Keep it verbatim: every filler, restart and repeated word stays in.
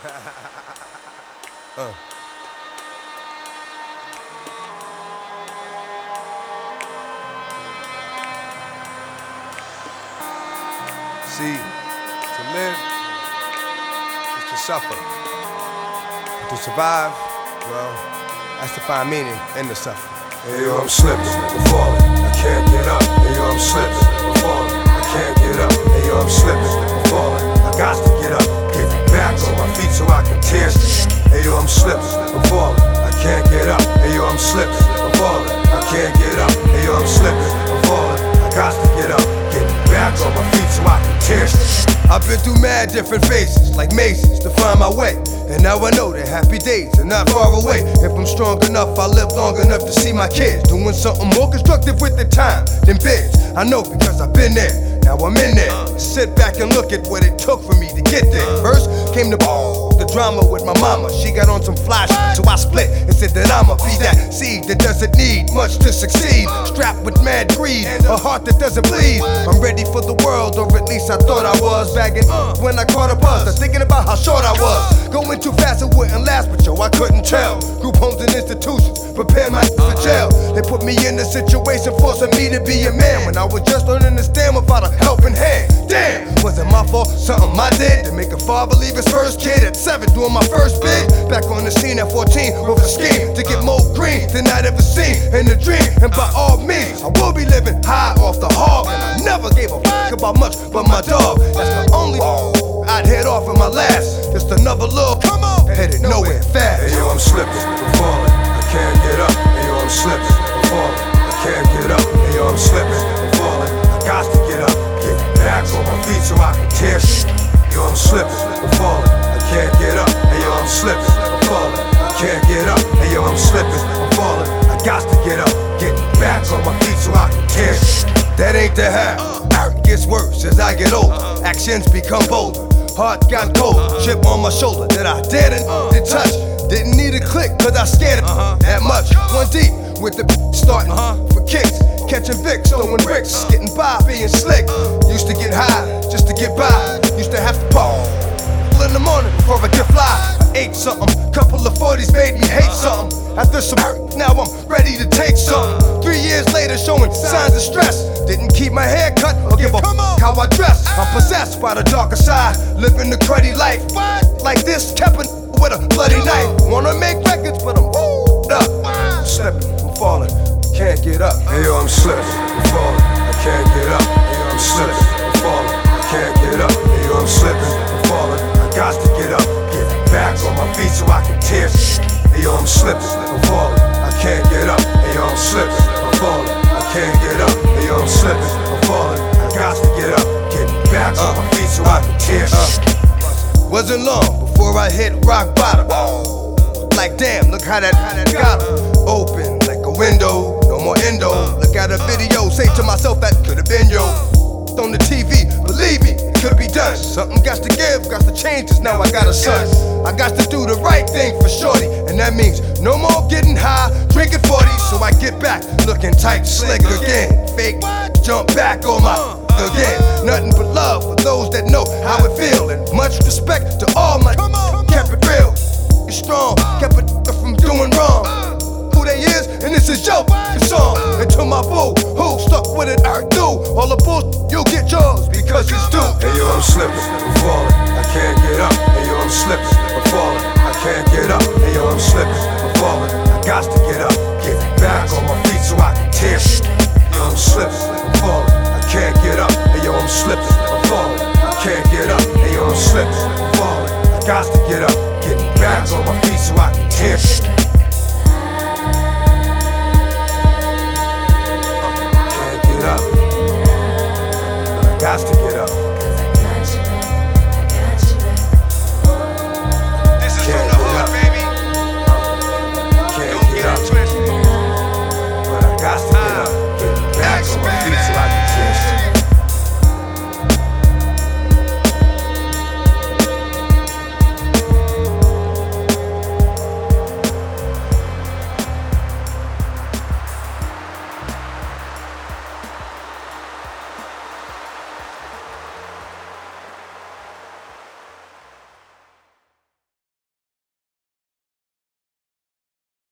uh. See, to live is to suffer. But to survive, well, that's to find meaning in the suffering. Hey yo, I'm slipping, I'm falling, I can't get up. Hey yo, I'm slipping, I'm falling, I can't get up. Hey yo, I'm slipping, I'm falling, I got to get up. Get back on my feet so I can tear shit. Hey yo, I'm slipping, I'm falling, I can't get up. Hey yo, I'm slipping, I'm falling, I can't get up. Hey yo, I'm slipping, I'm falling, I got to get up. Get back on my feet so I can tear shit. I've been through mad different phases, like mazes, to find my way. And now I know that happy days are not far away. If I'm strong enough, I'll live long enough to see my kids doing something more constructive with the time than bids. I know because I've been there, now I'm in there. Sit back and look at what it took for me to get there. First came the the drama with my mama. She got on some fly shit, so I split and said that I'ma be that seed that doesn't need much to succeed. Strapped with mad greed, a heart that doesn't bleed. I'm ready for the world, or at least I thought I was. Bagging when I caught a buzz, I'm thinking about how short I was. Going too fast, it wouldn't last, but yo, I couldn't tell. Group homes and institutions prepare my for jail. They put me in a situation forcing me to be a man when I was just learning to stand without a helping hand. Damn, was it my fault? Something I did to make a father leave his first kid at seven, doing my first bid. Back on the scene at fourteen with a scheme to get more green than I'd ever seen in a dream. And by all means, I will be living high off the hog. And I never gave a fuck about much but my dog. That's the only I'd head off in my last. Just another little come on, headed nowhere fast. Hey yo, I'm slipping, I'm falling, I can't get up. Hey yo, I'm slipping, I'm falling, I can't get up. Hey yo, I'm slipping, I'm falling, I got to get up. Get back on my feet so I can tear shit. Yo, I'm slipping, I'm falling, I can't get up. Hey yo, I'm slipping, I'm falling, I can't get up. Hey yo, I'm slipping, I'm falling, I got to get up. Get back on my feet so I can tear shit. That ain't the half. It gets worse as I get older. Actions become bolder. Heart got cold. Chip on my shoulder that I didn't did touch. Didn't need a click cause I scared it that much. One deep with the starting for kicks. Catching Vicks, throwing bricks. Getting by, being slick. Used to get high just to get by. Used to have to pop in the morning before I get fly. I ate something. Couple of forties made me hate something. After some now I'm ready to take something. Three years later showing signs of stress. Didn't keep my hair cut or give a f how I dress. I'm possessed by the darker side, living the cruddy life. Like this, kept a with a bloody knife. Wanna make records, but I'm up. I'm slipping, I'm falling, can't get up. Hey yo, I'm slipping, I'm falling, I can't get up. Hey yo, I'm slipping, I'm falling, I can't get up. Hey yo, I'm slipping, I'm falling, I got to get up. Get back on my feet so I can tear shit. Hey yo, I'm slipping, I'm falling, I can't get up. Hey yo, I'm slipping, I'm falling, I can't get up. Hey yo, I'm slipping, I'm falling, I got to get up. Get back on my feet so I can tear shit. Wasn't long before I hit rock bottom. Like damn, look how that, how that got open like a window, no more endo. Look at a video, say to myself that could've been yo. On the T V, believe me, it could be done. Something got to give, got to change, cause now I got a son. I got to do the right thing for shorty, and that means no more getting high, drinking forty. So I get back, looking tight, slick again. Fake, jump back on my again. Nothing but love for those that know how it feel, and much respect to all my kept it real. It's strong, kept it from doing wrong. Who they is, and this is your song. And to my boo, who stuck with it, I do. All the bullshit, you'll get yours because it's due. Hey yo, I'm slipping, I'm falling, I can't get up. Hey yo, I'm slipping, I'm falling, I can't get up. Hey yo, I'm slipping, I'm falling, I got to get up. Get back on my feet so I can tear shit. Yo, I'm slipping, I'm falling, I can't get up. Hey yo, I'm slipping, I'm falling, I can't get up. Hey yo, I'm slipping, I'm falling, I got to get up. Get back on my feet so I can tear shit. Can't get up, but I got to get up.